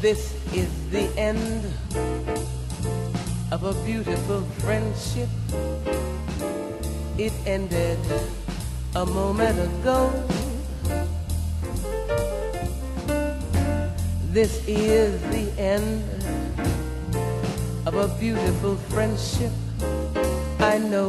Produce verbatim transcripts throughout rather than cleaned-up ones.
This is the end of a beautiful friendship. It ended a moment ago. This is the end of a beautiful friendship. I know,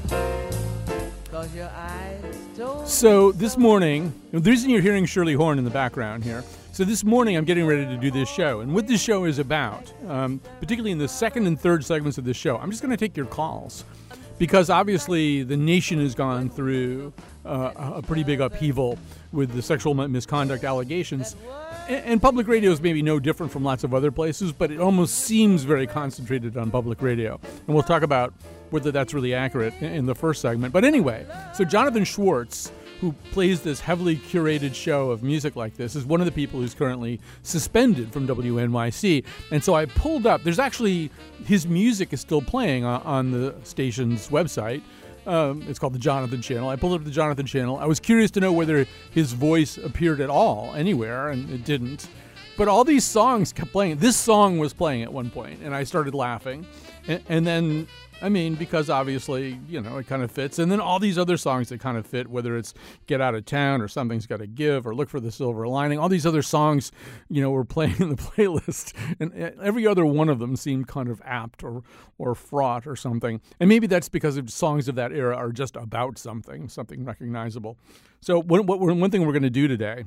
'cause your eyes told. So this morning, the reason you're hearing Shirley Horn in the background here, so this morning I'm getting ready to do this show. And what this show is about, um, particularly in the second and third segments of this show, I'm just going to take your calls. Because obviously the nation has gone through uh, a pretty big upheaval with the sexual misconduct allegations. And public radio is maybe no different from lots of other places, but it almost seems very concentrated on public radio. And we'll talk about whether that's really accurate in the first segment. But anyway, so Jonathan Schwartz, who plays this heavily curated show of music like this, is one of the people who's currently suspended from W N Y C. And so I pulled up, there's actually, his music is still playing on, on the station's website. Um, it's called the Jonathan Channel. I pulled up the Jonathan Channel. I was curious to know whether his voice appeared at all anywhere, and it didn't. But all these songs kept playing. This song was playing at one point, and I started laughing. And, and then, I mean, because obviously, you know, it kind of fits. And then all these other songs that kind of fit, whether it's Get Out of Town or Something's Gotta Give or Look for the Silver Lining, all these other songs, you know, were playing in the playlist. And every other one of them seemed kind of apt or, or fraught or something. And maybe that's because of songs of that era are just about something, something recognizable. So what, what, one thing we're going to do today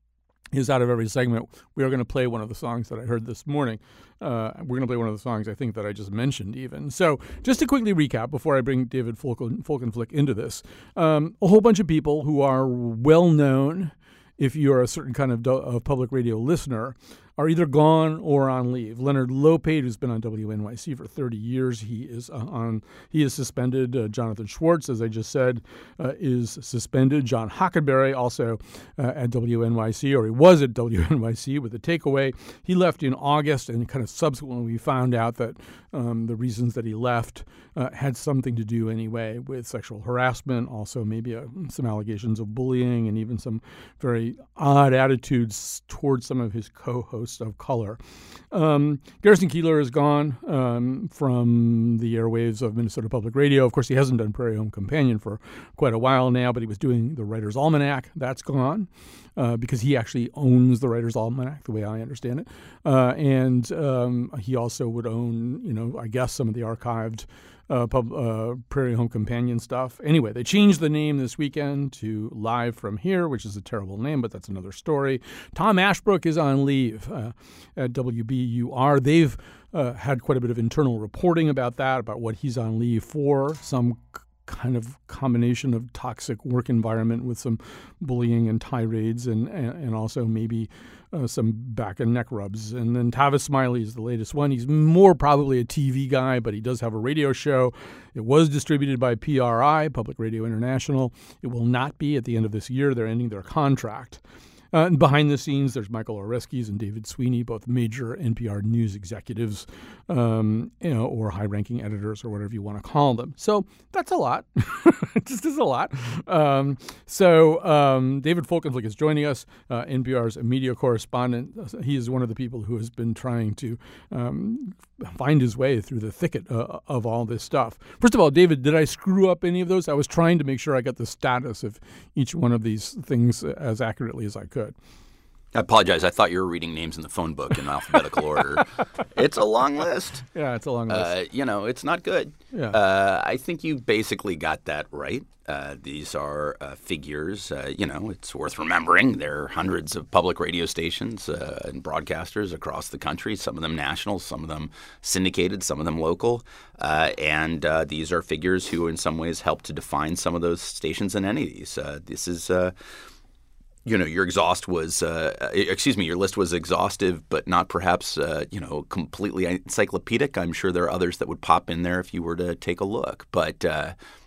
is out of every segment, we are going to play one of the songs that I heard this morning. Uh, we're going to play one of the songs I think that I just mentioned even. So just to quickly recap before I bring David Folken, Folkenflik into this, um, a whole bunch of people who are well-known, if you're a certain kind of, do- of public radio listener, are either gone or on leave. Leonard Lopate, who's been on W N Y C for thirty years, he is uh, on. He is suspended. Uh, Jonathan Schwartz, as I just said, uh, is suspended. John Hockenberry, also uh, at W N Y C, or he was at W N Y C with the Takeaway. He left in August, and kind of subsequently we found out that um, the reasons that he left uh, had something to do anyway with sexual harassment, also maybe uh, some allegations of bullying, and even some very odd attitudes towards some of his co-hosts of color. Um, Garrison Keillor is gone um, from the airwaves of Minnesota Public Radio. Of course, he hasn't done Prairie Home Companion for quite a while now, but he was doing the Writer's Almanac. That's gone uh, because he actually owns the Writer's Almanac, the way I understand it. Uh, and um, he also would own, you know, I guess some of the archived Uh, pub, uh, Prairie Home Companion stuff. Anyway, they changed the name this weekend to Live From Here, which is a terrible name, but that's another story. Tom Ashbrook is on leave uh, at W B U R. They've uh, had quite a bit of internal reporting about that, about what he's on leave for, some c- kind of combination of toxic work environment with some bullying and tirades and, and, and also maybe uh, some back and neck rubs. And then Tavis Smiley is the latest one. He's more probably a T V guy, but he does have a radio show. It was distributed by P R I, Public Radio International. It will not be at the end of this year. They're ending their contract. Uh, and behind the scenes, there's Michael Oreskes and David Sweeney, both major N P R news executives, um, you know, or high-ranking editors, or whatever you want to call them. So that's a lot. It just is a lot. Um, so um, David Folkenflik is joining us, uh, N P R's media correspondent. He is one of the people who has been trying to um, find his way through the thicket uh, of all this stuff. First of all, David, did I screw up any of those? I was trying to make sure I got the status of each one of these things as accurately as I could. I apologize. I thought you were reading names in the phone book in alphabetical order. It's a long list. Yeah, it's a long list. Uh, you know, it's not good. Yeah. Uh, I think you basically got that right. Uh, these are uh, figures. Uh, you know, it's worth remembering. There are hundreds of public radio stations uh, and broadcasters across the country, some of them national, some of them syndicated, some of them local. Uh, and uh, these are figures who in some ways help to define some of those stations and entities. Uh, this is uh, – You know, your exhaust was, uh, excuse me, your list was exhaustive, but not perhaps, uh, you know, completely encyclopedic. I'm sure there are others that would pop in there if you were to take a look. But uh,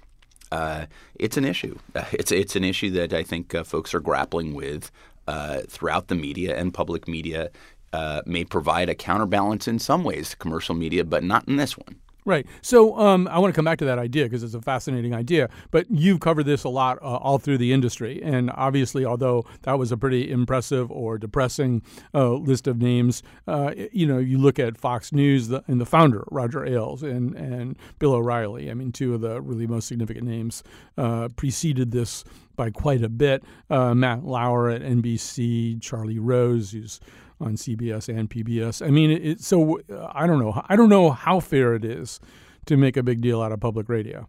uh, it's an issue. Uh, it's it's an issue that I think uh, folks are grappling with uh, throughout the media, and public media uh, may provide a counterbalance in some ways to commercial media, but not in this one. Right. So um, I want to come back to that idea because it's a fascinating idea. But you've covered this a lot uh, all through the industry. And obviously, although that was a pretty impressive or depressing uh, list of names, uh, you know, you look at Fox News the, and the founder, Roger Ailes, and, and Bill O'Reilly. I mean, two of the really most significant names uh, preceded this by quite a bit. Uh, Matt Lauer at N B C, Charlie Rose, who's on C B S and P B S. I mean, it, it, so uh, I don't know. I don't know how fair it is to make a big deal out of public radio.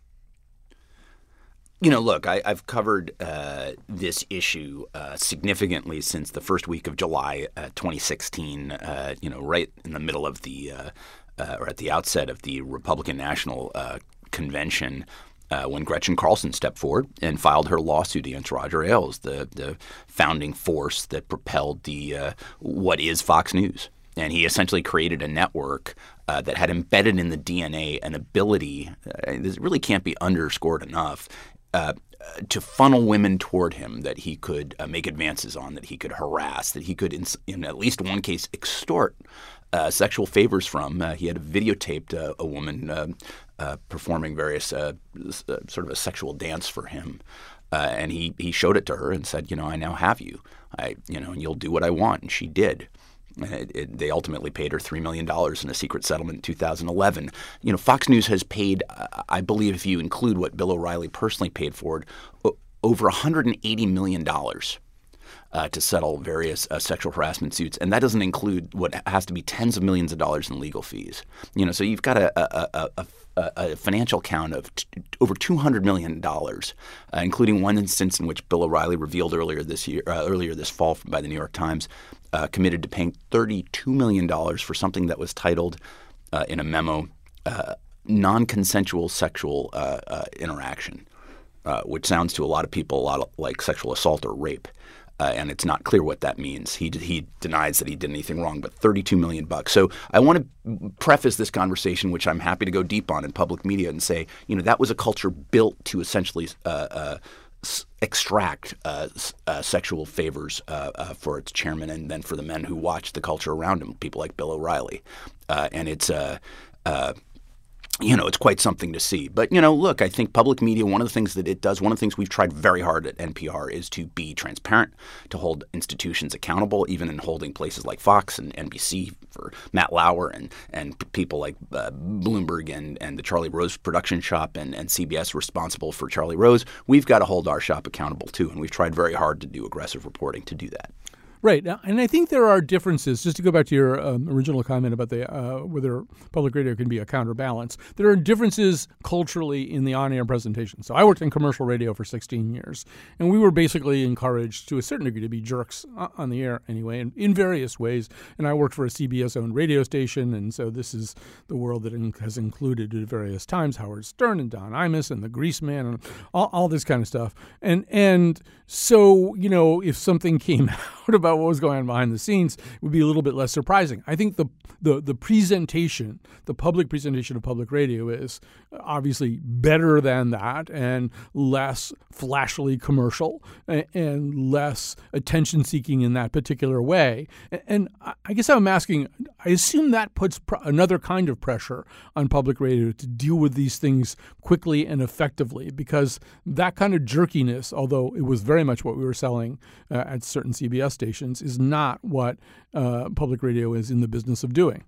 You know, look, I, I've covered uh, this issue uh, significantly since the first week of July uh, twenty sixteen, uh, you know, right in the middle of the uh, uh, or at the outset of the Republican National uh, Convention. Uh, when Gretchen Carlson stepped forward and filed her lawsuit against Roger Ailes, the the founding force that propelled the uh, what is Fox News. And he essentially created a network uh, that had embedded in the D N A an ability, uh, this really can't be underscored enough, uh, to funnel women toward him that he could uh, make advances on, that he could harass, that he could, in, in at least one case, extort uh, sexual favors from. Uh, he had videotaped uh, a woman uh, Uh, performing various uh, uh, sort of a sexual dance for him, uh, and he he showed it to her and said, you know, I now have you, I you know, and you'll do what I want, and she did. And it, it, they ultimately paid her three million dollars in a secret settlement in two thousand eleven. You know, Fox News has paid, uh, I believe, if you include what Bill O'Reilly personally paid for it, o- over one hundred eighty million dollars. Uh, to settle various uh, sexual harassment suits, and that doesn't include what has to be tens of millions of dollars in legal fees. You know, so you've got a a, a, a, a financial count of t- over two hundred million dollars, uh, including one instance in which Bill O'Reilly revealed earlier this year, uh, earlier this fall by the New York Times, uh, committed to paying thirty-two million dollars for something that was titled uh, in a memo, uh, non-consensual sexual uh, uh, interaction, uh, which sounds to a lot of people a lot like sexual assault or rape. Uh, and it's not clear what that means. He he denies that he did anything wrong, but thirty-two million bucks. So I want to preface this conversation, which I'm happy to go deep on in public media, and say, you know, that was a culture built to essentially uh, uh, s- extract uh, s- uh, sexual favors uh, uh, for its chairman, and then for the men who watched the culture around him, people like Bill O'Reilly, uh, and it's uh, uh, you know, it's quite something to see. But, you know, look, I think public media, one of the things that it does, one of the things we've tried very hard at N P R is to be transparent, to hold institutions accountable, even in holding places like Fox and N B C for Matt Lauer and and people like uh, Bloomberg and, and the Charlie Rose production shop and, and C B S responsible for Charlie Rose. We've got to hold our shop accountable, too. And we've tried very hard to do aggressive reporting to do that. Right. And I think there are differences, just to go back to your um, original comment about the uh, whether public radio can be a counterbalance. There are differences culturally in the on-air presentation. So I worked in commercial radio for sixteen years, and we were basically encouraged to a certain degree to be jerks on the air anyway, in, in various ways. And I worked for a C B S-owned radio station, and so this is the world that in, has included at various times Howard Stern and Don Imus and the Grease Man and all, all this kind of stuff. And, and so, you know, if something came out about what was going on behind the scenes, it would be a little bit less surprising. I think the, the the presentation, the public presentation of public radio is obviously better than that and less flashily commercial and, and less attention-seeking in that particular way. And, and I guess I'm asking, I assume that puts pr- another kind of pressure on public radio to deal with these things quickly and effectively, because that kind of jerkiness, although it was very much what we were selling uh, at certain C B S stations, is not what uh, public radio is in the business of doing.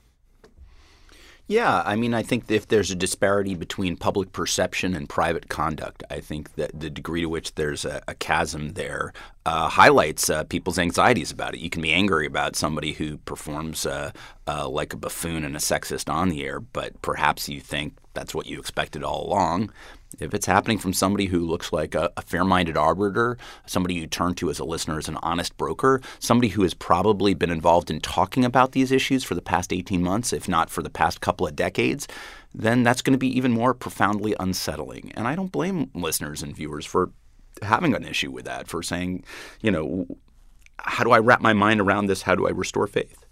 Yeah, I mean, I think if there's a disparity between public perception and private conduct, I think that the degree to which there's a, a chasm there uh, highlights uh, people's anxieties about it. You can be angry about somebody who performs uh, uh, like a buffoon and a sexist on the air, but perhaps you think that's what you expected all along. If it's happening from somebody who looks like a, a fair-minded arbiter, somebody you turn to as a listener as an honest broker, somebody who has probably been involved in talking about these issues for the past eighteen months, if not for the past couple of decades, then that's going to be even more profoundly unsettling. And I don't blame listeners and viewers for having an issue with that, for saying, you know, how do I wrap my mind around this? How do I restore faith?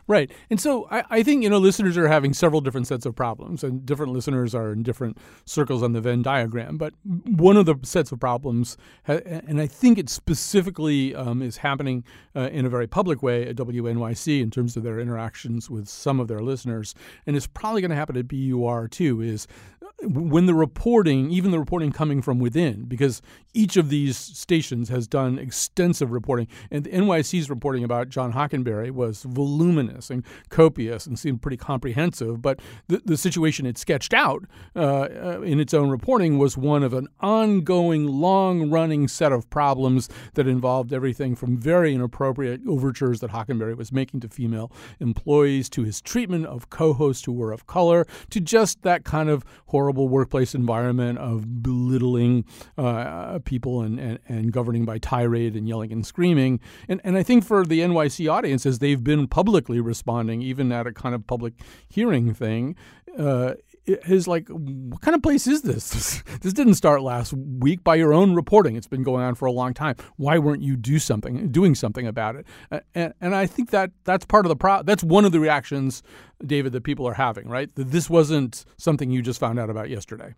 Right. And so I, I think, you know, listeners are having several different sets of problems, and different listeners are in different circles on the Venn diagram. But one of the sets of problems, ha- and I think it specifically um, is happening uh, in a very public way at W N Y C in terms of their interactions with some of their listeners, and it's probably going to happen at B U R too, is when the reporting, even the reporting coming from within, because each of these stations has done extensive reporting, and the N Y C's reporting about John Hockenberry was voluminous and copious and seemed pretty comprehensive, but the, the situation it sketched out uh, uh, in its own reporting was one of an ongoing, long-running set of problems that involved everything from very inappropriate overtures that Hockenberry was making to female employees, to his treatment of co-hosts who were of color, to just that kind of horrible workplace environment of belittling uh, people and, and, and governing by tirade and yelling and screaming. And, and I think for the N Y C audience, as they've been publicly responding, even at a kind of public hearing thing, uh, is like, what kind of place is this? this? This didn't start last week by your own reporting. It's been going on for a long time. Why weren't you do something, doing something about it? Uh, and, and I think that that's part of the pro. That's one of the reactions, David, that people are having, right? That this wasn't something you just found out about yesterday.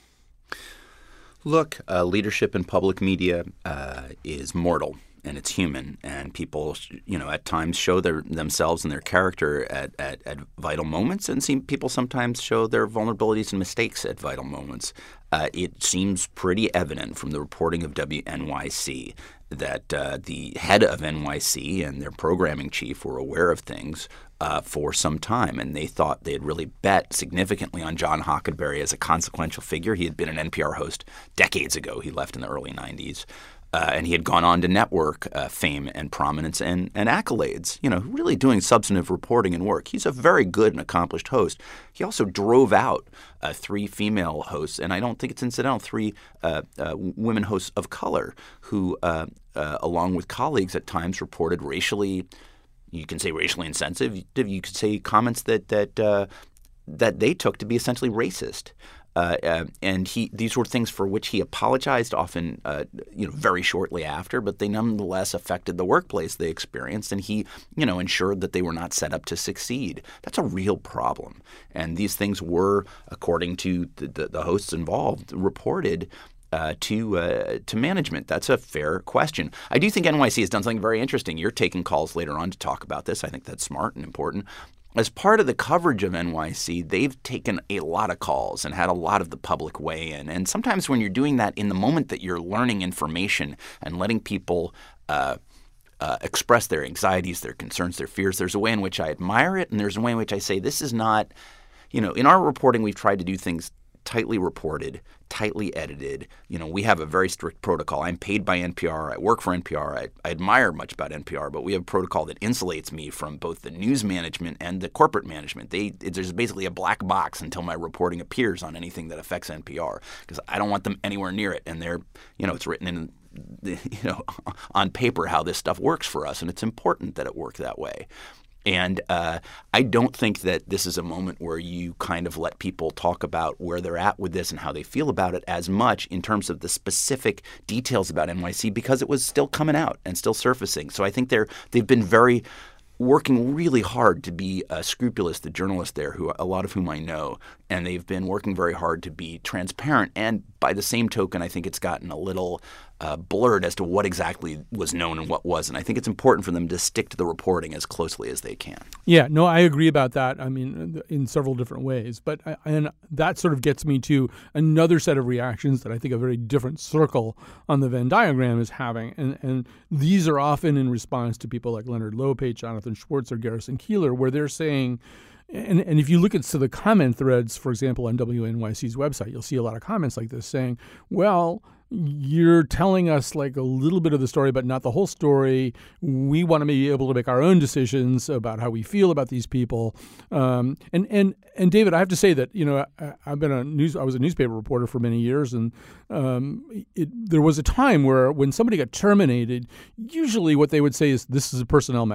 Look, uh, leadership in public media uh, is mortal. And it's human, and people, you know, at times show their themselves and their character at, at, at vital moments, and see, people sometimes show their vulnerabilities and mistakes at vital moments. Uh, it seems pretty evident from the reporting of W N Y C that uh, the head of N Y C and their programming chief were aware of things uh, for some time, and they thought they had really bet significantly on John Hockenberry as a consequential figure. He had been an N P R host decades ago. He left in the early nineties. Uh, and he had gone on to network uh, fame and prominence and, and accolades, you know, really doing substantive reporting and work. He's a very good and accomplished host. He also drove out uh, three female hosts, and I don't think it's incidental, three uh, uh, women hosts of color who, uh, uh, along with colleagues at times, reported racially, you can say racially insensitive, you could say comments that that uh, that they took to be essentially racist. Uh, uh, and he these were things for which he apologized often, uh, you know, very shortly after, but they nonetheless affected the workplace they experienced, and he, you know, ensured that they were not set up to succeed. That's a real problem, and these things were, according to the, the, the hosts involved, reported Uh, to uh, to management. That's a fair question. I do think N Y C has done something very interesting. You're taking calls later on to talk about this. I think that's smart and important. As part of the coverage of N Y C, they've taken a lot of calls and had a lot of the public weigh in. And sometimes when you're doing that in the moment that you're learning information and letting people uh, uh, express their anxieties, their concerns, their fears, there's a way in which I admire it, and there's a way in which I say this is not, you know, in our reporting we've tried to do things tightly reported, tightly edited. You know, we have a very strict protocol. I'm paid by N P R. I work for N P R. I, I admire much about N P R, but we have a protocol that insulates me from both the news management and the corporate management. They, it, there's basically a black box until my reporting appears on anything that affects N P R, because I don't want them anywhere near it. And they're, you know, it's written in, the, you know, on paper how this stuff works for us, and it's important that it work that way. And uh, I don't think that this is a moment where you kind of let people talk about where they're at with this and how they feel about it as much in terms of the specific details about N Y C, because it was still coming out and still surfacing. So I think they're they've been very working really hard to be uh, scrupulous, the journalists there, who a lot of whom I know, and they've been working very hard to be transparent. And by the same token, I think it's gotten a little uh, blurred as to what exactly was known and what wasn't. I think it's important for them to stick to the reporting as closely as they can. Yeah, no, I agree about that. I mean, in several different ways. But I, and that sort of gets me to another set of reactions that I think a very different circle on the Venn diagram is having. And, and these are often in response to people like Leonard Lopate, Jonathan Schwartz, or Garrison Keillor, where they're saying, And, and if you look at so the comment threads, for example, on W N Y C's website, you'll see a lot of comments like this saying, well, you're telling us like a little bit of the story, but not the whole story. We want to be able to make our own decisions about how we feel about these people. Um, and, and, and David, I have to say that, you know, I, I've been a news, I was a newspaper reporter for many years. And um, it, there was a time where when somebody got terminated, usually what they would say is, this is a personnel matter.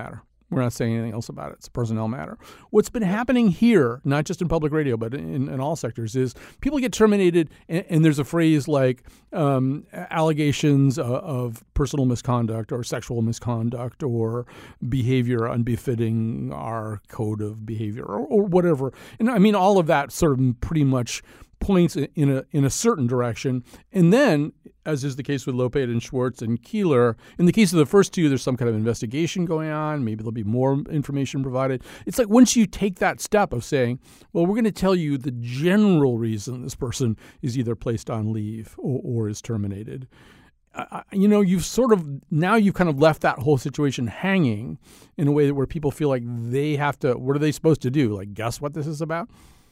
We're not saying anything else about it. It's a personnel matter. What's been happening here, not just in public radio, but in, in all sectors, is people get terminated, and, and there's a phrase like um, allegations of, of personal misconduct or sexual misconduct or behavior unbefitting our code of behavior or, or whatever. And I mean, all of that sort of pretty much points in a in a certain direction. And then, as is the case with Lopate and Schwartz and Keeler, in the case of the first two, there's some kind of investigation going on. Maybe there'll be more information provided. It's like once you take that step of saying, well, we're going to tell you the general reason this person is either placed on leave or, or is terminated, uh, you know, you've sort of, now you've kind of left that whole situation hanging in a way that where people feel like they have to, what are they supposed to do? Like, guess what this is about?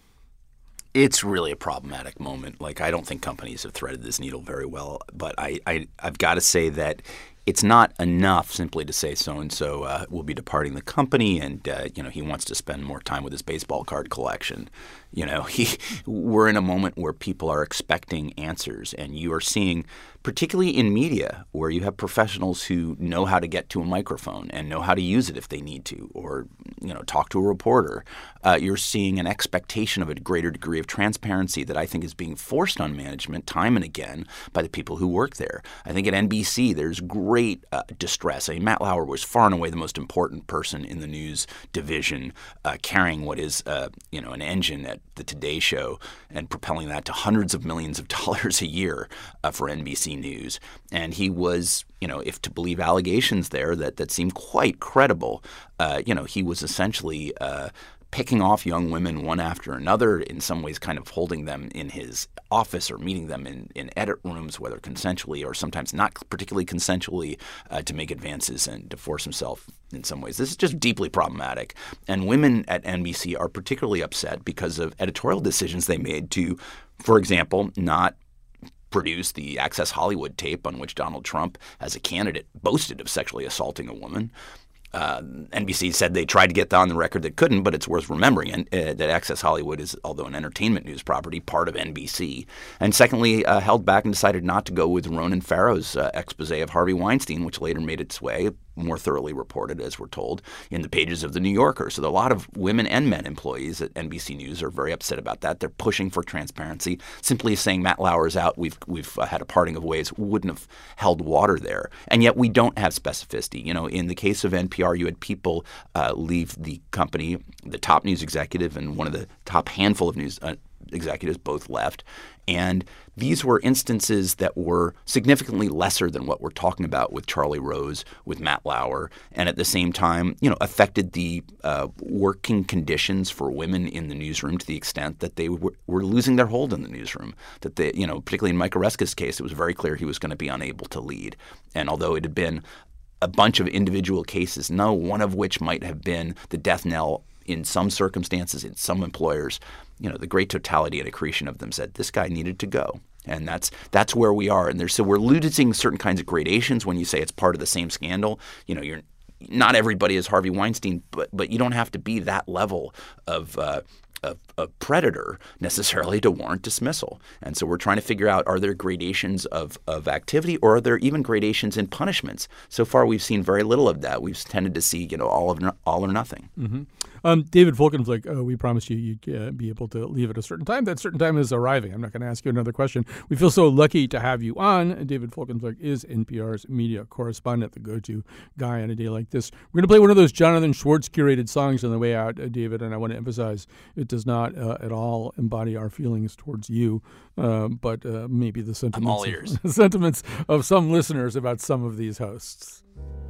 It's really a problematic moment. Like, I don't think companies have threaded this needle very well, but I, I, I've got to say that it's not enough simply to say so-and-so uh, will be departing the company and, uh, you know, he wants to spend more time with his baseball card collection. You know, he, we're in a moment where people are expecting answers, and you are seeing, particularly in media, where you have professionals who know how to get to a microphone and know how to use it if they need to, or, you know, talk to a reporter. Uh, you're seeing an expectation of a greater degree of transparency that I think is being forced on management time and again by the people who work there. I think at N B C there's great uh, distress. I mean, Matt Lauer was far and away the most important person in the news division, uh, carrying what is, uh, you know, an engine at the Today Show and propelling that to hundreds of millions of dollars a year uh, for N B C News. And he was, you know, if to believe allegations there that, that seem quite credible, uh, you know, he was essentially uh, picking off young women one after another, in some ways kind of holding them in his office or meeting them in, in edit rooms, whether consensually or sometimes not particularly consensually, uh, to make advances and to force himself in some ways. This is just deeply problematic. And women at N B C are particularly upset because of editorial decisions they made to, for example, not produce the Access Hollywood tape on which Donald Trump, as a candidate, boasted of sexually assaulting a woman. Uh, N B C said they tried to get that on the record that couldn't, but it's worth remembering and, uh, that Access Hollywood is, although an entertainment news property, part of N B C. And secondly, uh, held back and decided not to go with Ronan Farrow's uh, expose of Harvey Weinstein, which later made its way, more thoroughly reported, as we're told, in the pages of The New Yorker. So a lot of women and men employees at N B C News are very upset about that. They're pushing for transparency. Simply saying Matt Lauer's out, we've we've uh, had a parting of ways, wouldn't have held water there. And yet we don't have specificity. You know, in the case of N P R, you had people uh, leave the company, the top news executive and one of the top handful of news uh, executives both left. And these were instances that were significantly lesser than what we're talking about with Charlie Rose, with Matt Lauer, and at the same time, you know, affected the uh, working conditions for women in the newsroom to the extent that they were, were losing their hold in the newsroom. That they, you know, particularly in Mike Oreska's case, it was very clear he was going to be unable to lead. And although it had been a bunch of individual cases, no one of which might have been the death knell in some circumstances, in some employers, you know, the great totality and accretion of them said this guy needed to go. And that's that's where we are. And there's so we're losing certain kinds of gradations when you say it's part of the same scandal. You know, you're not everybody is Harvey Weinstein, but but you don't have to be that level of uh, a, a predator necessarily to warrant dismissal. And so we're trying to figure out, are there gradations of, of activity, or are there even gradations in punishments? So far, we've seen very little of that. We've tended to see, you know, all of no, all or nothing. Mm-hmm. Um, David Folkenflik, uh, we promised you you'd uh, be able to leave at a certain time. That certain time is arriving. I'm not going to ask you another question. We feel so lucky to have you on. David Folkenflik is N P R's media correspondent, the go-to guy on a day like this. We're going to play one of those Jonathan Schwartz curated songs on the way out, uh, David, and I want to emphasize it does not uh, at all embody our feelings towards you, uh, but uh, maybe the sentiments, I'm all ears. Of, sentiments of some listeners about some of these hosts.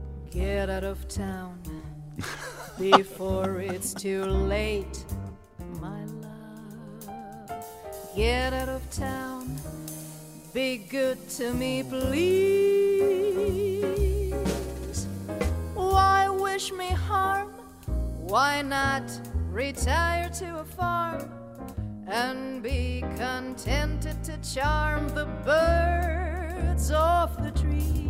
Get out of town before it's too late, my love. Get out of town, be good to me, please. Why wish me harm? Why not retire to a farm and be contented to charm the birds off the trees?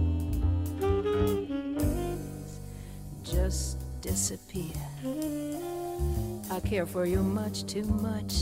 Just disappear. I care for you much too much.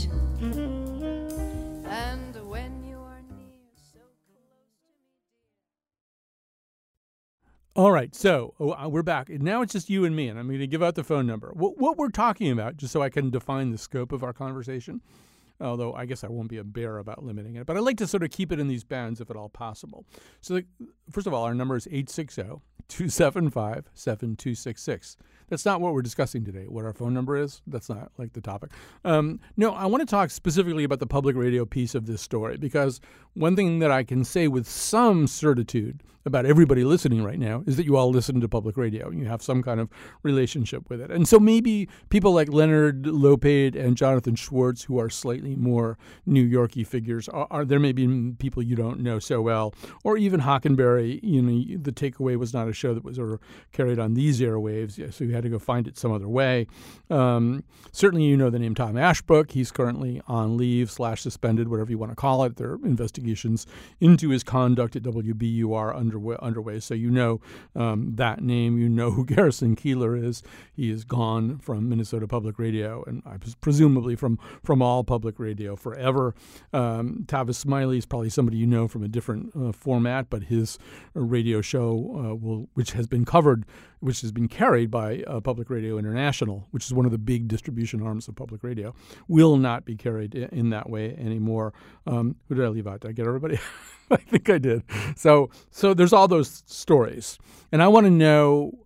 And when you are near, so close to me, All right, so oh, we're back. Now it's just you and me, and I'm going to give out the phone number. What, what we're talking about, just so I can define the scope of our conversation, although I guess I won't be a bear about limiting it, but I like to sort of keep it in these bounds if at all possible. So the, first of all, our number is eight six zero, two seven five, seven two six six. That's not what we're discussing today. What our phone number is, that's not like the topic. Um, no, I want to talk specifically about the public radio piece of this story, because one thing that I can say with some certitude about everybody listening right now is that you all listen to public radio. You have some kind of relationship with it. And so maybe people like Leonard Lopate and Jonathan Schwartz, who are slightly more New York-y figures, are, are there may be people you don't know so well, or even Hockenberry. You know, the Takeaway was not a show that was sort of carried on these airwaves, so you had to go find it some other way. Um, certainly you know the name Tom Ashbrook. He's currently on leave slash suspended, whatever you want to call it. There are investigations into his conduct at W B U R underway, underway. So you know um, that name. You know who Garrison Keillor is. He is gone from Minnesota Public Radio, and I presumably from, from all public radio forever. Um, Tavis Smiley is probably somebody you know from a different uh, format, but his uh, radio show, uh, will, which has been covered, which has been carried by uh, Public Radio International, which is one of the big distribution arms of public radio, will not be carried in, in that way anymore. Um, who did I leave out? Did I get everybody? I think I did. So, so there's all those stories, and I want to know.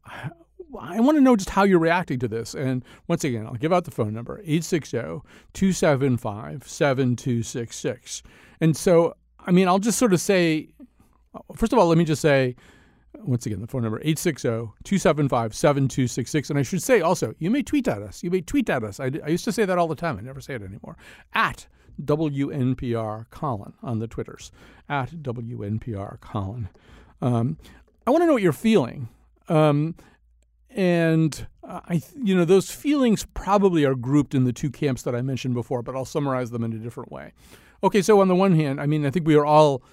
I want to know just how you're reacting to this. And once again, I'll give out the phone number, eight six zero, two seven five, seven two six six. And so, I mean, I'll just sort of say, first of all, let me just say, once again, the phone number, eight six zero, two seven five, seven two six six. And I should say also, you may tweet at us. You may tweet at us. I, I used to say that all the time. I never say it anymore. At W N P R Colin on the Twitters. At W N P R Colin. Um, I want to know what you're feeling. Um, and, uh, I, you know, those feelings probably are grouped in the two camps that I mentioned before, but I'll summarize them in a different way. Okay, so on the one hand, I mean, I think we are all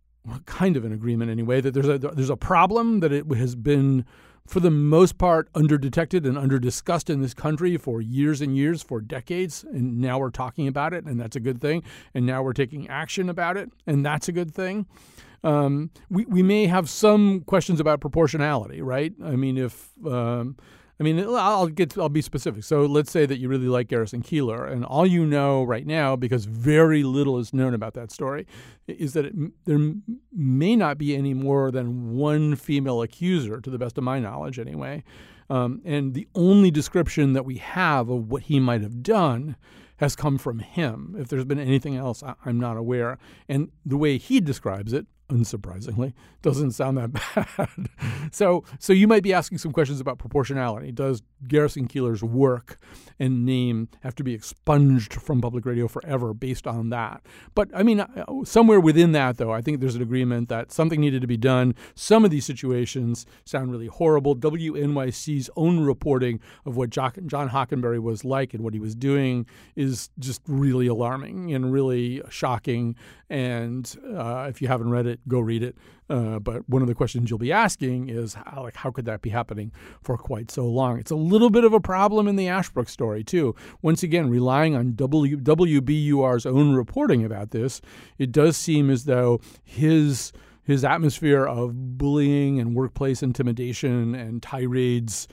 kind of in agreement anyway that there's a there's a problem, that it has been, for the most part, under-detected and under-discussed in this country for years and years, for decades, and now we're talking about it, and that's a good thing, and now we're taking action about it, and that's a good thing. Um, we, we may have some questions about proportionality, right? I mean, if... Um, I mean, I'll get. I'll be specific. So let's say that you really like Garrison Keillor, and all you know right now, because very little is known about that story, is that it, there may not be any more than one female accuser, to the best of my knowledge anyway. Um, and the only description that we have of what he might have done has come from him. If there's been anything else, I, I'm not aware. And the way he describes it, unsurprisingly, doesn't sound that bad. so so you might be asking some questions about proportionality. Does Garrison Keillor's work and name have to be expunged from public radio forever based on that? But, I mean, somewhere within that, though, I think there's an agreement that something needed to be done. Some of these situations sound really horrible. W N Y C's own reporting of what John Hockenberry was like and what he was doing is just really alarming and really shocking. And uh, if you haven't read it, go read it. Uh, but one of the questions you'll be asking is, how, like, how could that be happening for quite so long? It's a little bit of a problem in the Ashbrook story, too. Once again, relying on w, WBUR's own reporting about this, it does seem as though his his atmosphere of bullying and workplace intimidation and tirades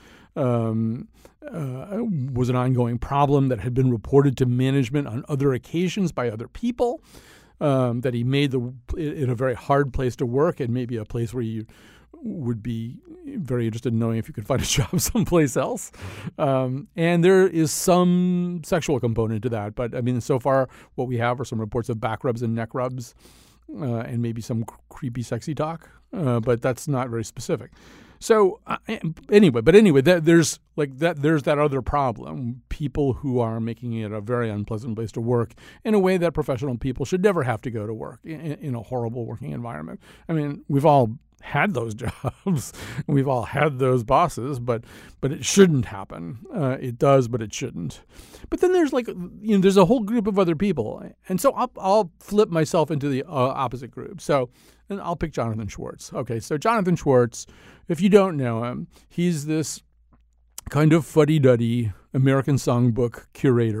um, uh, was an ongoing problem that had been reported to management on other occasions by other people. Um, that he made the it a very hard place to work, and maybe a place where you would be very interested in knowing if you could find a job someplace else. Um, and there is some sexual component to that. But, I mean, so far what we have are some reports of back rubs and neck rubs uh, and maybe some cr- creepy, sexy talk. Uh, but that's not very specific. So uh, anyway, but anyway, that, there's like that. There's that other problem: people who are making it a very unpleasant place to work in a way that professional people should never have to go to work in, in a horrible working environment. I mean, we've all had those jobs, we've all had those bosses, but but it shouldn't happen. Uh, it does, but it shouldn't. But then there's like you know, there's a whole group of other people, and so I'll, I'll flip myself into the uh, opposite group. So. And I'll pick Jonathan Schwartz. Okay, so Jonathan Schwartz, if you don't know him, he's this kind of fuddy-duddy American songbook curator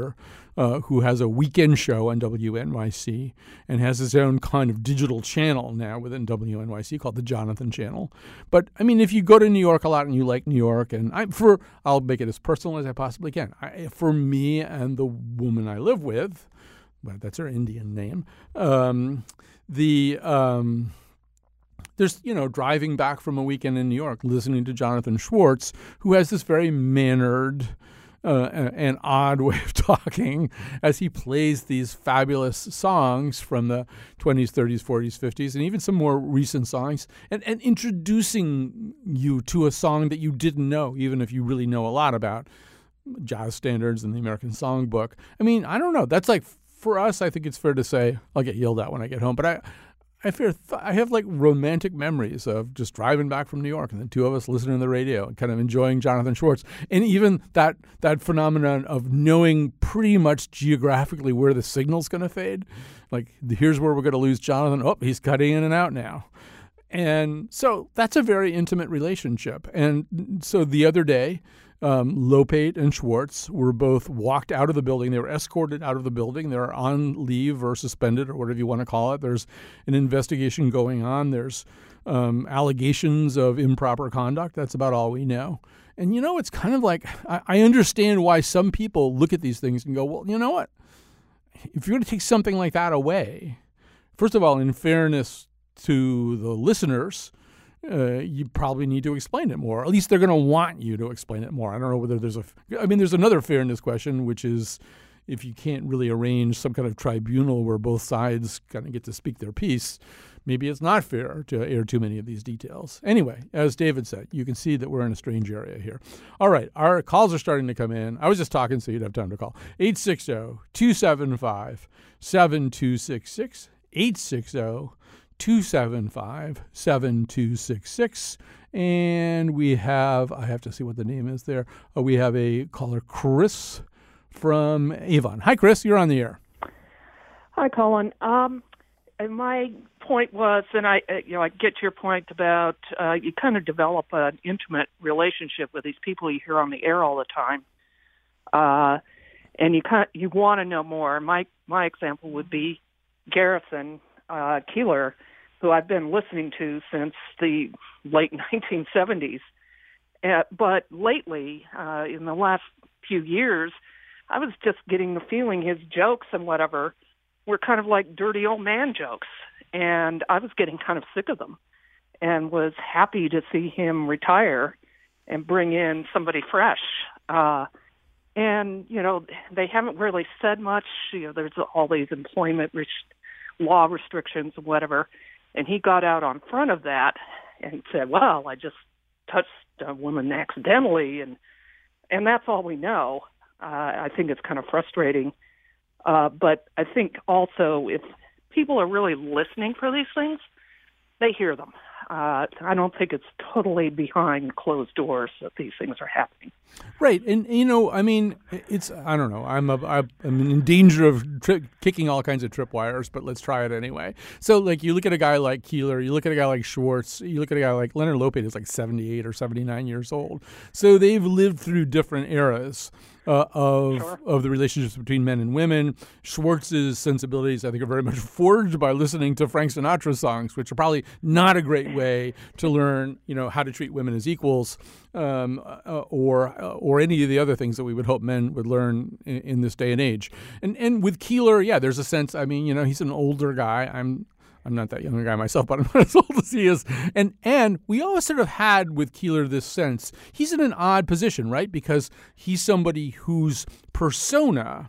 uh, who has a weekend show on W N Y C and has his own kind of digital channel now within W N Y C called the Jonathan Channel. But I mean, if you go to New York a lot and you like New York, and I, for I'll make it as personal as I possibly can. I, for me and the woman I live with, well, that's her Indian name. Um, the um, There's, you know, driving back from a weekend in New York, listening to Jonathan Schwartz, who has this very mannered uh, and odd way of talking as he plays these fabulous songs from the twenties, thirties, forties, fifties, and even some more recent songs, and, and introducing you to a song that you didn't know, even if you really know a lot about jazz standards and the American Songbook. I mean, I don't know. That's like, for us, I think it's fair to say, I'll get yelled at when I get home, but I... I fear th- I have like romantic memories of just driving back from New York and the two of us listening to the radio and kind of enjoying Jonathan Schwartz. And even that that phenomenon of knowing pretty much geographically where the signal's going to fade. Like, here's where we're going to lose Jonathan. Oh, he's cutting in and out now. And so that's a very intimate relationship. And so the other day, Um, Lopate and Schwartz were both walked out of the building. They were escorted out of the building. They're on leave or suspended or whatever you want to call it. There's an investigation going on. There's um, allegations of improper conduct. That's about all we know. And, you know, it's kind of like, I, I understand why some people look at these things and go, well, you know what? If you're going to take something like that away, first of all, in fairness to the listeners, Uh, you probably need to explain it more. At least they're going to want you to explain it more. I don't know whether there's a, I mean, there's another fairness question, which is if you can't really arrange some kind of tribunal where both sides kind of get to speak their piece, maybe it's not fair to air too many of these details. Anyway, as David said, you can see that we're in a strange area here. All right, our calls are starting to come in. I was just talking so you'd have time to call. eight six zero, two seven five, seven two six six, eight six zero, two seven five, seven two six six. And we have, I have to see what the name is there. Uh, we have a caller, Chris from Avon. Hi, Chris. You're on the air. Hi, Colin. Um, and my point was, and I, uh, you know, I get to your point about uh, you kind of develop an intimate relationship with these people you hear on the air all the time, uh, and you kind of, you want to know more. My my example would be Garrison uh, Keillor, who I've been listening to since the late nineteen seventies. Uh, but lately, uh, in the last few years, I was just getting the feeling his jokes and whatever were kind of like dirty old man jokes. And I was getting kind of sick of them and was happy to see him retire and bring in somebody fresh. Uh, and, you know, they haven't really said much. You know, there's all these employment res- law restrictions and whatever. And he got out on front of that and said, well, I just touched a woman accidentally, and and that's all we know. Uh, I think it's kind of frustrating. Uh, but I think also if people are really listening for these things, they hear them. Uh, I don't think it's totally behind closed doors that these things are happening. Right. And, you know, I mean, it's, I don't know, I'm, a, I'm in danger of tri- kicking all kinds of tripwires, but let's try it anyway. So, like, you look at a guy like Keillor, you look at a guy like Schwartz, you look at a guy like Leonard Lopate is like seventy-eight or seventy-nine years old. So they've lived through different eras uh, of Sure. of the relationships between men and women. Schwartz's sensibilities, I think, are very much forged by listening to Frank Sinatra songs, which are probably not a great way to learn, you know, how to treat women as equals, um, uh, or uh, or any of the other things that we would hope men would learn in, in this day and age. And and with Keillor, yeah, there's a sense. I mean, you know, he's an older guy. I'm. I'm not that younger guy myself, but I'm not as old as he is. And and we always sort of had with Keillor this sense, he's in an odd position, right? Because he's somebody whose persona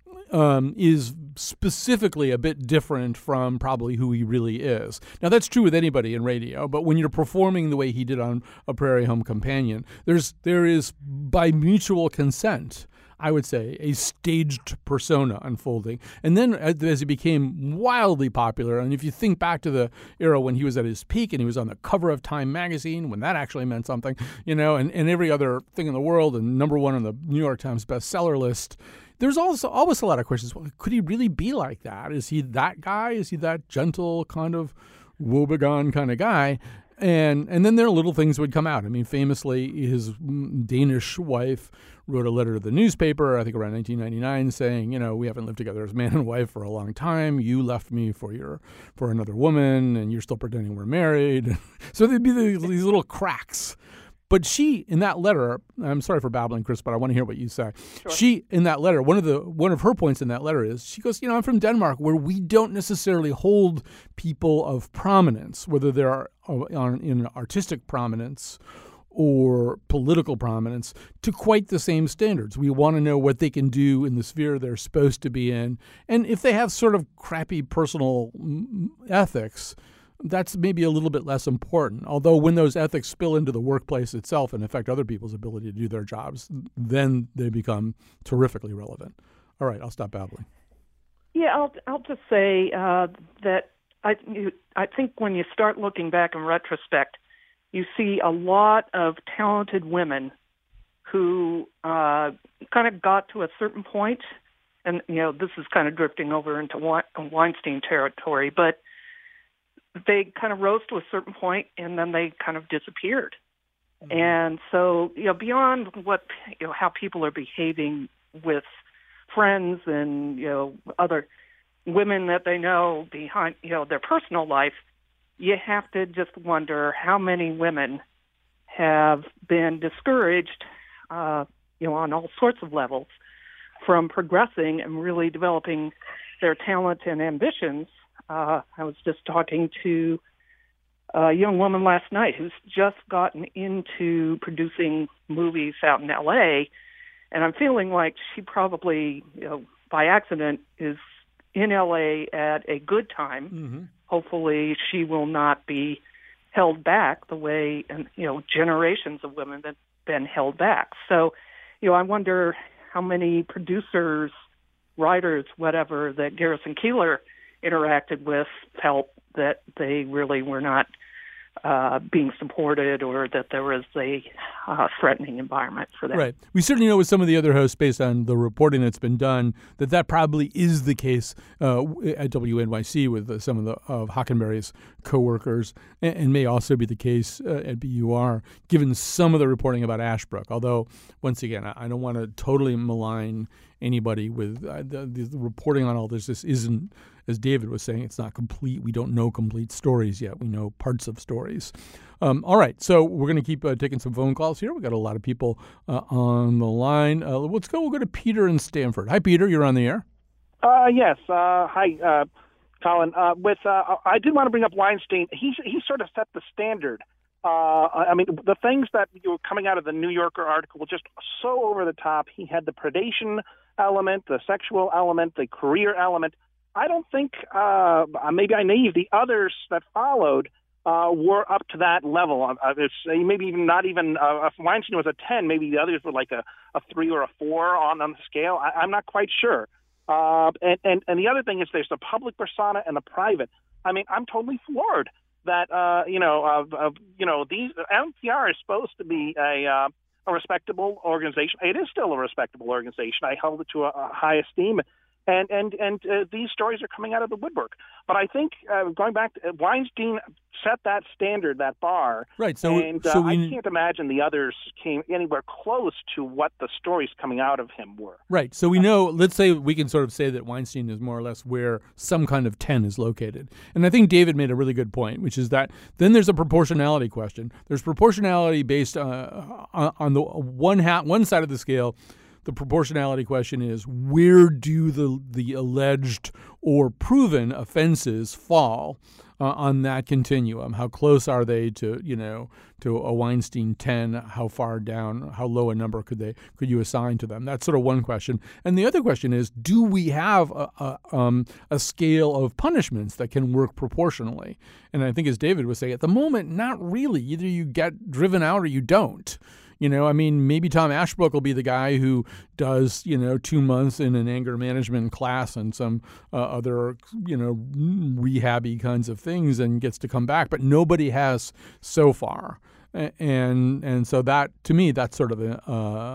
um, is specifically a bit different from probably who he really is. Now, that's true with anybody in radio, but when you're performing the way he did on A Prairie Home Companion, there's there is, by mutual consent, I would say, a staged persona unfolding. And then as he became wildly popular, and if you think back to the era when he was at his peak and he was on the cover of Time magazine, when that actually meant something, you know, and, and every other thing in the world, and number one on the New York Times bestseller list, there's also always a lot of questions. Well, could he really be like that? Is he that guy? Is he that gentle kind of woebegone kind of guy? And and then there are little things would come out. I mean, famously, his Danish wife wrote a letter to the newspaper, I think around nineteen ninety-nine, saying, you know, we haven't lived together as man and wife for a long time. You left me for your for another woman, and you're still pretending we're married. So there'd be these, these little cracks. But she, in that letter, I'm sorry for babbling, Chris, but I want to hear what you say. Sure. She, in that letter, one of the one of her points in that letter is, she goes, you know, I'm from Denmark, where we don't necessarily hold people of prominence, whether they're on, in artistic prominence or political prominence, to quite the same standards. We want to know what they can do in the sphere they're supposed to be in. And if they have sort of crappy personal ethics, that's maybe a little bit less important. Although when those ethics spill into the workplace itself and affect other people's ability to do their jobs, then they become terrifically relevant. All right, I'll stop babbling. Yeah, I'll I'll just say uh, that I you, I think when you start looking back in retrospect, you see a lot of talented women who uh, kind of got to a certain point, and you know this is kind of drifting over into Weinstein territory, but they kind of rose to a certain point and then they kind of disappeared. Mm-hmm. And so, you know, beyond what, you know, how people are behaving with friends and, you know, other women that they know behind, you know, their personal life, you have to just wonder how many women have been discouraged, uh, you know, on all sorts of levels from progressing and really developing their talent and ambitions. Uh, I was just talking to a young woman last night who's just gotten into producing movies out in L A, and I'm feeling like she probably, you know, by accident is in L A at a good time. Mm-hmm. Hopefully she will not be held back the way, and you know, generations of women have been held back. So, you know, I wonder how many producers, writers, whatever, that Garrison Keillor interacted with felt that they really were not uh, being supported or that there was a uh, threatening environment for them. Right. We certainly know with some of the other hosts, based on the reporting that's been done, that that probably is the case uh, at W N Y C with uh, some of the of Hockenberry's coworkers, and, and may also be the case uh, at B U R, given some of the reporting about Ashbrook. Although, once again, I, I don't want to totally malign anybody with uh, the, the reporting on all this. This isn't, as David was saying, it's not complete. We don't know complete stories yet. We know parts of stories. Um, all right, so we're going to keep uh, taking some phone calls here. We've got a lot of people uh, on the line. Uh, let's go. We'll go to Peter in Stamford. Hi, Peter. You're on the air. Uh, yes. Uh, hi, uh, Colin. Uh, with uh, I did want to bring up Weinstein. He he sort of set the standard. Uh, I mean, the things that were coming out of the New Yorker article were just so over the top. He had the predation element, the sexual element, the career element. I don't think, uh, maybe I naive, the others that followed uh, were up to that level. Uh, it's maybe even not even, uh, if Weinstein was a ten, maybe the others were like a, a three or a four on, on the scale. I, I'm not quite sure. Uh, and, and, and the other thing is there's the public persona and the private. I mean, I'm totally floored that, uh, you know, of, of, you know, these N P R is supposed to be a, uh, a respectable organization. It is still a respectable organization. I held it to a, a high esteem. And and and uh, these stories are coming out of the woodwork. But I think uh, going back to uh, Weinstein set that standard, that bar. Right. So, and uh, so we... I can't imagine the others came anywhere close to what the stories coming out of him were. Right. So we know, let's say we can sort of say that Weinstein is more or less where some kind of ten is located. And I think David made a really good point, which is that then there's a proportionality question. There's proportionality based uh, on the one hat, one side of the scale. The proportionality question is, where do the the alleged or proven offenses fall uh, on that continuum? How close are they to, you know, to a Weinstein ten? How far down, how low a number could they could you assign to them? That's sort of one question. And the other question is, do we have a, a, um, a scale of punishments that can work proportionally? And I think, as David was saying, at the moment, not really. Either you get driven out or you don't. You know, I mean, maybe Tom Ashbrook will be the guy who does, you know, two months in an anger management class and some uh, other, you know, rehabby kinds of things and gets to come back. But nobody has so far. And and so that, to me, that's sort of a, uh,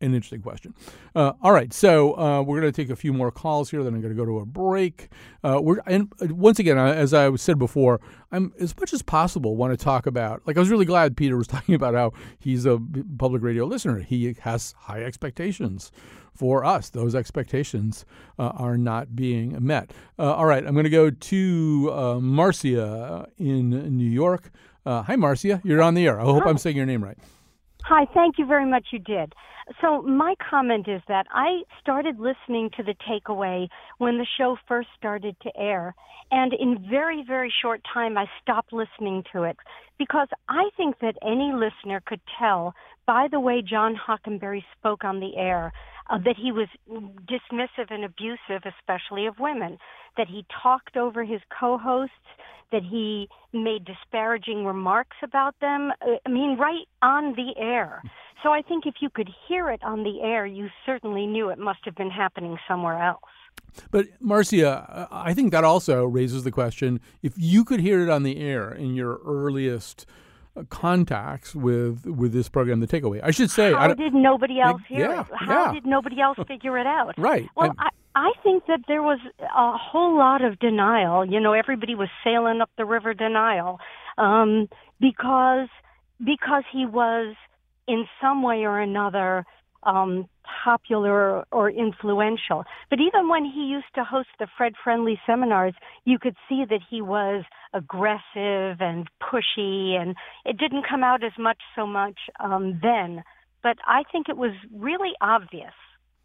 an interesting question. Uh, all right, so uh, we're going to take a few more calls here. Then I'm going to go to a break. Uh, we're and once again, as I said before, I'm as much as possible want to talk about. Like I was really glad Peter was talking about how he's a public radio listener. He has high expectations for us. Those expectations uh, are not being met. Uh, all right, I'm going to go to uh, Marcia in New York. Uh, hi, Marcia. You're on the air. I hope Hi. I'm saying your name right. Hi, thank you very much. You did. So my comment is that I started listening to The Takeaway when the show first started to air. And in very, very short time, I stopped listening to it because I think that any listener could tell by the way John Hockenberry spoke on the air uh, that he was dismissive and abusive, especially of women, that he talked over his co-hosts, that he made disparaging remarks about them. I mean, right on the air. So I think if you could hear it on the air, you certainly knew it must have been happening somewhere else. But, Marcia, I think that also raises the question, if you could hear it on the air in your earliest contacts with with this program, The Takeaway, I should say... How did nobody else hear yeah, it? How yeah. did nobody else figure it out? Right. Well, I, I think that there was a whole lot of denial. You know, everybody was sailing up the river denial um, because because he was in some way or another um, popular or influential. But even when he used to host the Fred Friendly seminars, you could see that he was aggressive and pushy, and it didn't come out as much so much um, then. But I think it was really obvious.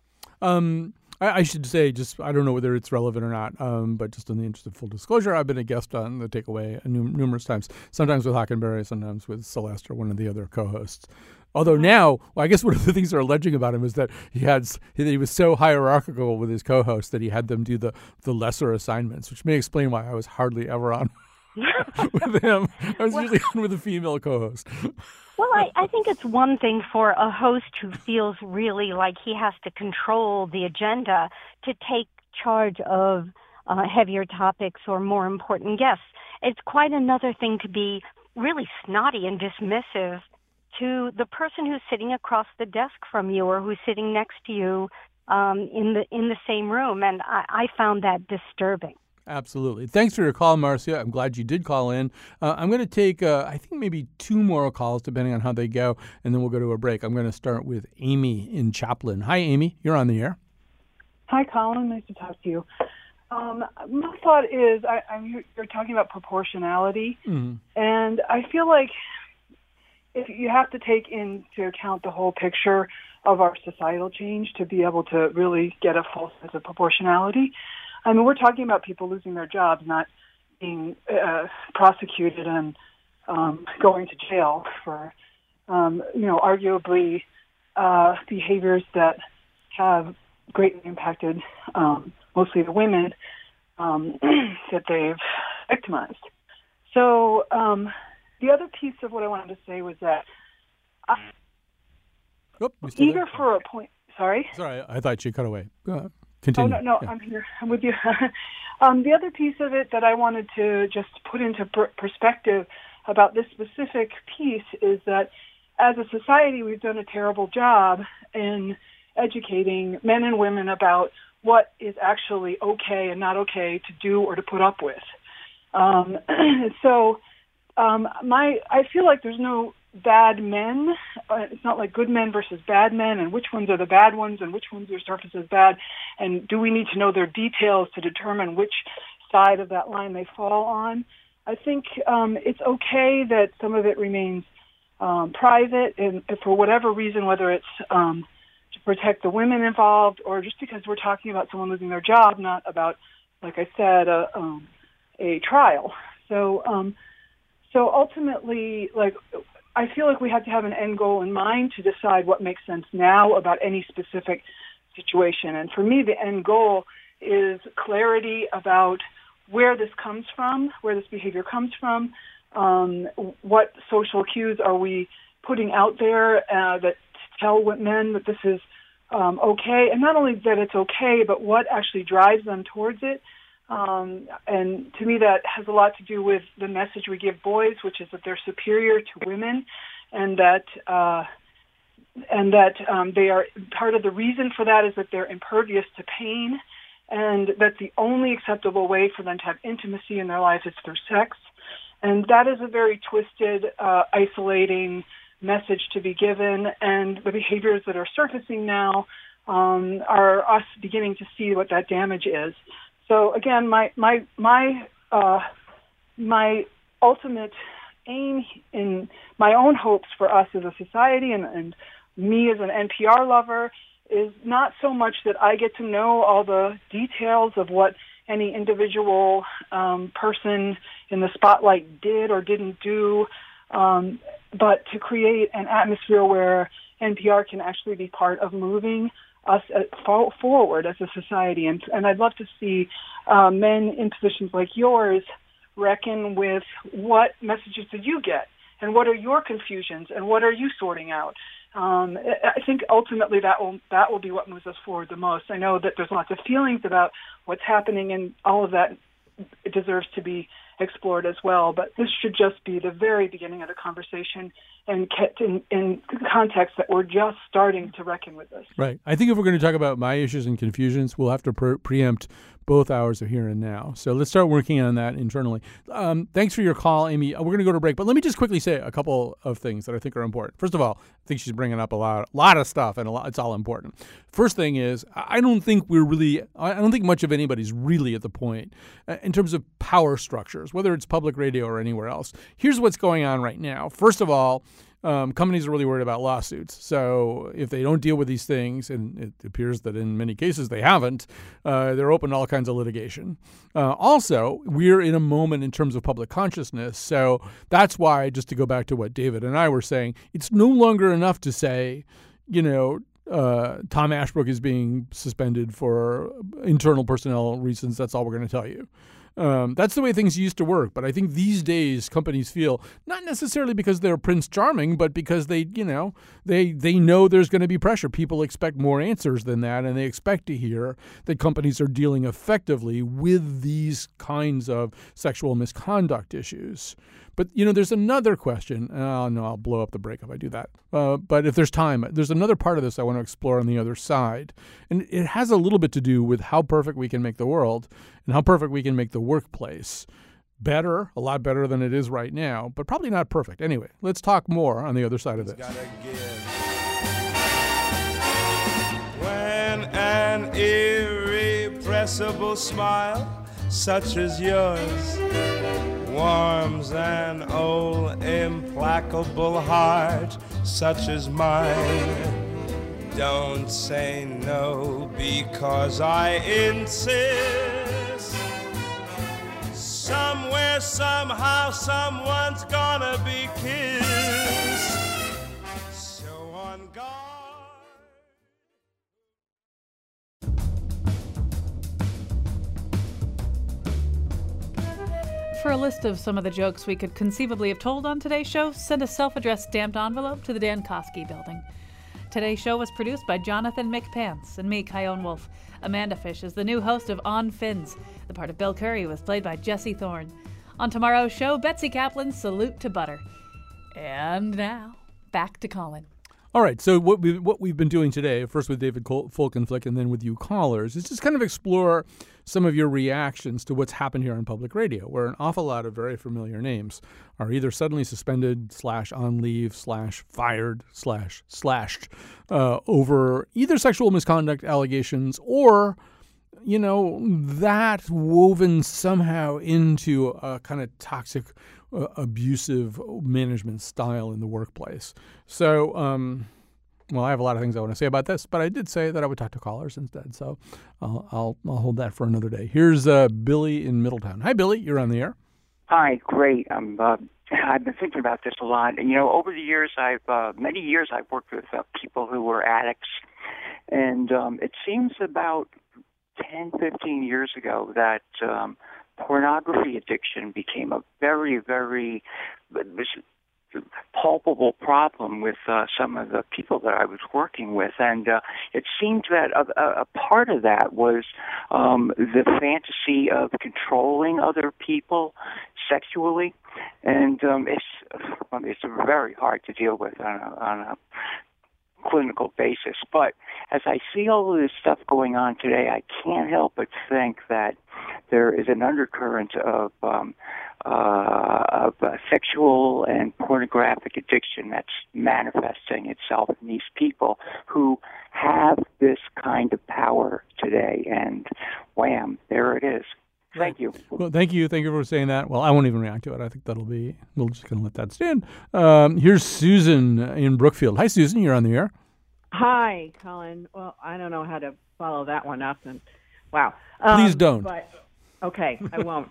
Um, I, I should say, just I don't know whether it's relevant or not, um, but just in the interest of full disclosure, I've been a guest on The Takeaway num- numerous times, sometimes with Hockenberry, sometimes with Celeste or one of the other co-hosts. Although now, well, I guess one of the things they're alleging about him is that he had he was so hierarchical with his co-hosts that he had them do the, the lesser assignments, which may explain why I was hardly ever on with him. I was well, usually on with a female co-host. Well, I, I think it's one thing for a host who feels really like he has to control the agenda to take charge of uh, heavier topics or more important guests. It's quite another thing to be really snotty and dismissive to the person who's sitting across the desk from you or who's sitting next to you um, in the in the same room, and I, I found that disturbing. Absolutely. Thanks for your call, Marcia. I'm glad you did call in. Uh, I'm going to take, uh, I think, maybe two more calls, depending on how they go, and then we'll go to a break. I'm going to start with Amy in Chaplin. Hi, Amy. You're on the air. Hi, Colin. Nice to talk to you. Um, my thought is, I, I'm, you're talking about proportionality, mm-hmm. and I feel like if you have to take into account the whole picture of our societal change to be able to really get a full sense of proportionality. I mean, we're talking about people losing their jobs, not being uh, prosecuted and um, going to jail for, um, you know, arguably uh, behaviors that have greatly impacted um, mostly the women um, that they've victimized. So um, the other piece of what I wanted to say was that I'm oh, eager there? for a point. Sorry? Sorry, I thought you cut away. Go ahead. Continue. Oh, no, no, yeah. I'm here. I'm with you. um, the other piece of it that I wanted to just put into per- perspective about this specific piece is that as a society, we've done a terrible job in educating men and women about what is actually okay and not okay to do or to put up with. Um, so um, my, I feel like there's no bad men. Uh, it's not like good men versus bad men, and which ones are the bad ones and which ones are surfaced as bad, and do we need to know their details to determine which side of that line they fall on? I think um, it's okay that some of it remains um, private, and for whatever reason, whether it's um, to protect the women involved or just because we're talking about someone losing their job, not about, like I said, a, um, a trial. So, um, so ultimately, like, I feel like we have to have an end goal in mind to decide what makes sense now about any specific situation. And for me, the end goal is clarity about where this comes from, where this behavior comes from, um, what social cues are we putting out there uh, that tell men that this is um, okay, and not only that it's okay, but what actually drives them towards it. Um, and to me, that has a lot to do with the message we give boys, which is that they're superior to women, and that uh, and that um, they are part of the reason for that is that they're impervious to pain, and that the only acceptable way for them to have intimacy in their life is through sex. And that is a very twisted, uh, isolating message to be given, and the behaviors that are surfacing now um, are us beginning to see what that damage is. So again, my my my uh, my ultimate aim in my own hopes for us as a society and, and me as an N P R lover is not so much that I get to know all the details of what any individual um, person in the spotlight did or didn't do, um, but to create an atmosphere where N P R can actually be part of moving us forward as a society. And, and I'd love to see uh, men in positions like yours reckon with what messages did you get, and what are your confusions, and what are you sorting out. Um, I think ultimately that will that will be what moves us forward the most. I know that there's lots of feelings about what's happening, and all of that deserves to be explored as well. But this should just be the very beginning of the conversation, and kept in, in context that we're just starting to reckon with this. Right. I think if we're going to talk about my issues and confusions, we'll have to pre- preempt both hours of here and now. So let's start working on that internally. Um, thanks for your call, Amy. We're going to go to break, but let me just quickly say a couple of things that I think are important. First of all, I think she's bringing up a lot, lot of stuff, and a lot, it's all important. First thing is, I don't think we're really, I don't think much of anybody's really at the point uh, in terms of power structures, whether it's public radio or anywhere else. Here's what's going on right now. First of all, Um, companies are really worried about lawsuits. So if they don't deal with these things, and it appears that in many cases they haven't, uh, they're open to all kinds of litigation. Uh, also, we're in a moment in terms of public consciousness. So that's why, just to go back to what David and I were saying, it's no longer enough to say, you know, uh, Tom Ashbrook is being suspended for internal personnel reasons. That's all we're going to tell you. Um, that's the way things used to work. But I think these days companies feel, not necessarily because they're Prince Charming, but because they, you know, they they know there's going to be pressure. People expect more answers than that, and they expect to hear that companies are dealing effectively with these kinds of sexual misconduct issues. But, you know, there's another question. Oh, no, I'll blow up the break if I do that. Uh, but if there's time, there's another part of this I want to explore on the other side. And it has a little bit to do with how perfect we can make the world and how perfect we can make the workplace better, a lot better than it is right now, but probably not perfect. Anyway, let's talk more on the other side of this. When an irrepressible smile such as yours warms an old implacable heart such as mine, don't say no because I insist. Somewhere, somehow, someone's gonna be kissed. So on guard. For a list of some of the jokes we could conceivably have told on today's show, send a self-addressed stamped envelope to the Dan Kosky Building. Today's show was produced by Jonathan McPants and me, Kyone Wolf. Amanda Fish is the new host of On Fins. The part of Bill Curry was played by Jesse Thorne. On tomorrow's show, Betsy Kaplan's Salute to Butter. And now, back to Colin. All right, so what, we, what we've been doing today, first with David Folkenflik and then with you callers, is just kind of explore some of your reactions to what's happened here on public radio, where an awful lot of very familiar names are either suddenly suspended, slash on leave, slash fired, slash slashed uh, over either sexual misconduct allegations or, you know, that woven somehow into a kind of toxic, uh, abusive management style in the workplace. So, um, well, I have a lot of things I want to say about this, but I did say that I would talk to callers instead. So I'll I'll, I'll hold that for another day. Here's uh, Billy in Middletown. Hi, Billy. You're on the air. Hi. Great. I'm. Uh, I've been thinking about this a lot, and you know, over the years, I've uh, many years I've worked with uh, people who were addicts, and um, it seems about ten, fifteen years ago that um, pornography addiction became a very, very palpable problem with uh, some of the people that I was working with. And uh, it seemed that a, a part of that was um, the fantasy of controlling other people sexually. And um, it's, I mean, it's very hard to deal with on a, on a clinical basis. But as I see all of this stuff going on today, I can't help but think that there is an undercurrent of um, uh, of uh, sexual and pornographic addiction that's manifesting itself in these people who have this kind of power today. And wham, there it is. Thank you. Well, thank you. Thank you for saying that. Well, I won't even react to it. I think that'll be, we're just going to let that stand. Um, here's Susan in Brookfield. Hi, Susan. You're on the air. Hi, Colin. Well, I don't know how to follow that one up. And wow. Um, Please don't. But, okay, I won't.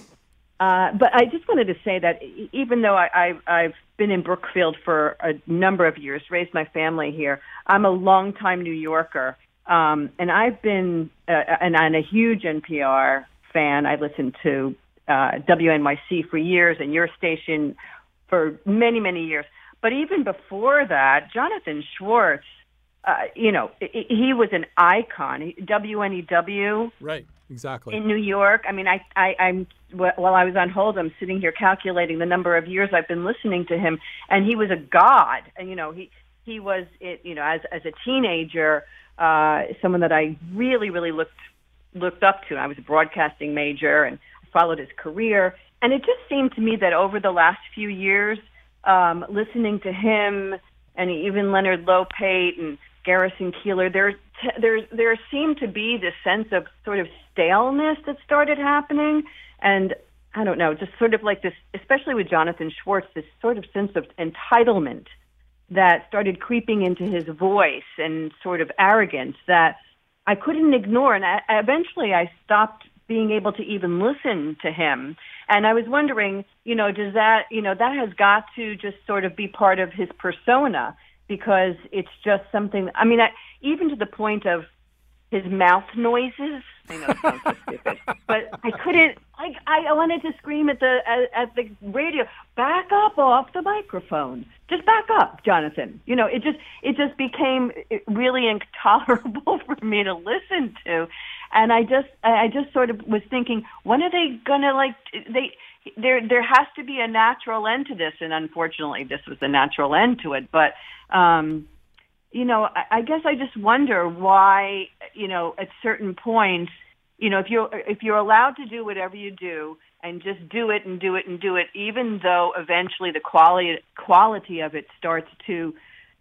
uh, but I just wanted to say that even though I, I, I've been in Brookfield for a number of years, raised my family here, I'm a longtime New Yorker. Um, and I've been, uh, and I'm a huge N P R fan. I listened to uh, W N Y C for years and your station for many, many years. But even before that, Jonathan Schwartz, uh, you know, he was an icon. W N E W. Right, exactly. In New York. I mean, I, I, I'm while I was on hold, I'm sitting here calculating the number of years I've been listening to him, and he was a god. And you know, he he was, it, you know, as as a teenager, uh, someone that I really, really looked. looked up to. I was a broadcasting major and followed his career. And it just seemed to me that over the last few years, um, listening to him and even Leonard Lopate and Garrison Keillor, there, there, there seemed to be this sense of sort of staleness that started happening. And I don't know, just sort of like this, especially with Jonathan Schwartz, this sort of sense of entitlement that started creeping into his voice and sort of arrogance that I couldn't ignore, and I, eventually I stopped being able to even listen to him. And I was wondering, you know, does that, you know, that has got to just sort of be part of his persona, because it's just something, I mean, I, even to the point of his mouth noises. I know it sounds so stupid, but I couldn't, like, I wanted to scream at the, at, at the radio, back up off the microphone. Just back up, Jonathan. You know, it just, it just became really intolerable for me to listen to. And I just, I just sort of was thinking, when are they gonna, like, they, there, there has to be a natural end to this. And unfortunately, this was the natural end to it. But, um, you know, I, I guess I just wonder why, you know, at certain points, you know, if you're, if you're allowed to do whatever you do and just do it and do it and do it, even though eventually the quality, quality of it starts to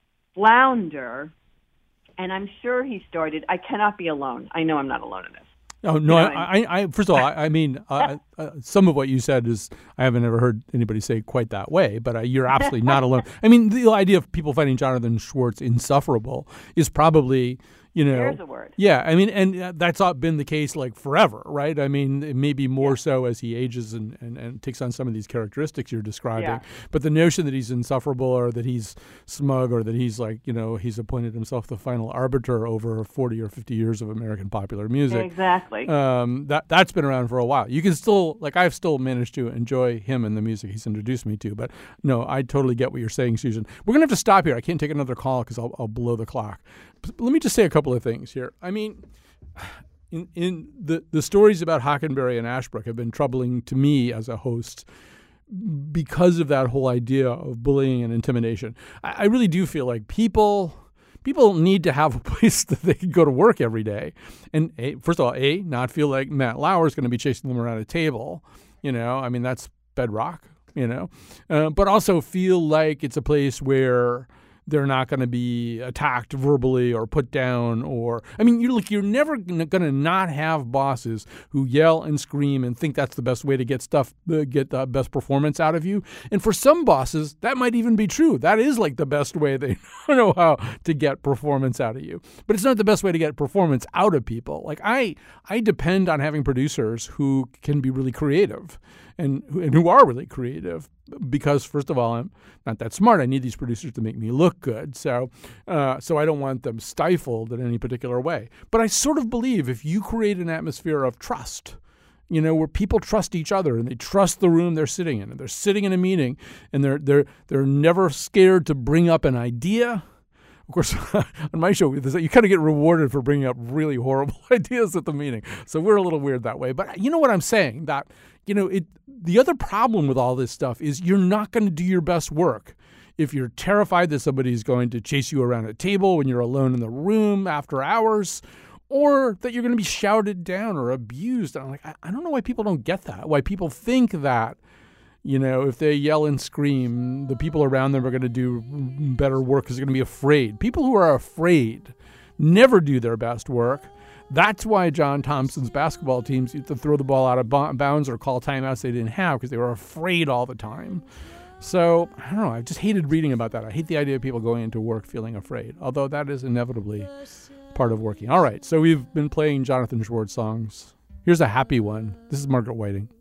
flounder. And I'm sure he started, I cannot be alone. I know I'm not alone in this. Oh, no, you know, I, I, I, first of all, I, I mean, uh, uh, some of what you said is, I haven't ever heard anybody say quite that way, but uh, you're absolutely not alone. I mean, the idea of people finding Jonathan Schwartz insufferable is probably, you know. There's a word. Yeah, I mean, and that's not been the case like forever, right? I mean, it may be more yeah. so as he ages and, and, and takes on some of these characteristics you're describing. Yeah. But the notion that he's insufferable or that he's smug or that he's like, you know, he's appointed himself the final arbiter over forty or fifty years of American popular music. Exactly. Um, that, that's been around for a while. You can still, like, I've still managed to enjoy him and the music he's introduced me to. But no, I totally get what you're saying, Susan. We're going to have to stop here. I can't take another call because I'll, I'll blow the clock. But let me just say a couple of things here. I mean, in, in the, the stories about Hockenberry and Ashbrook have been troubling to me as a host because of that whole idea of bullying and intimidation. I, I really do feel like people people need to have a place that they can go to work every day. And a, first of all, A, not feel like Matt Lauer is going to be chasing them around a table. You know, I mean, that's bedrock, you know. Uh, but also feel like it's a place where they're not going to be attacked verbally or put down or, I mean, you're, like, you're never going to not have bosses who yell and scream and think that's the best way to get stuff, uh, get the best performance out of you. And for some bosses, that might even be true. That is like the best way they know how to get performance out of you. But it's not the best way to get performance out of people. Like I, I depend on having producers who can be really creative and, and who are really creative. Because, first of all, I'm not that smart. I need these producers to make me look good. So uh, so I don't want them stifled in any particular way. But I sort of believe if you create an atmosphere of trust, you know, where people trust each other and they trust the room they're sitting in, and they're sitting in a meeting and they're they're they're never scared to bring up an idea. Of course, on my show, you kind of get rewarded for bringing up really horrible ideas at the meeting. So we're a little weird that way. But you know what I'm saying? That, you know, it. The other problem with all this stuff is you're not going to do your best work if you're terrified that somebody's going to chase you around a table when you're alone in the room after hours, or that you're going to be shouted down or abused. And I'm like, I, I don't know why people don't get that, why people think that, you know, if they yell and scream, the people around them are going to do better work because they're going to be afraid. People who are afraid never do their best work. That's why John Thompson's basketball teams used to throw the ball out of bounds or call timeouts they didn't have because they were afraid all the time. So, I don't know, I just hated reading about that. I hate the idea of people going into work feeling afraid, although that is inevitably part of working. All right, so we've been playing Jonathan Schwartz songs. Here's a happy one. This is Margaret Whiting.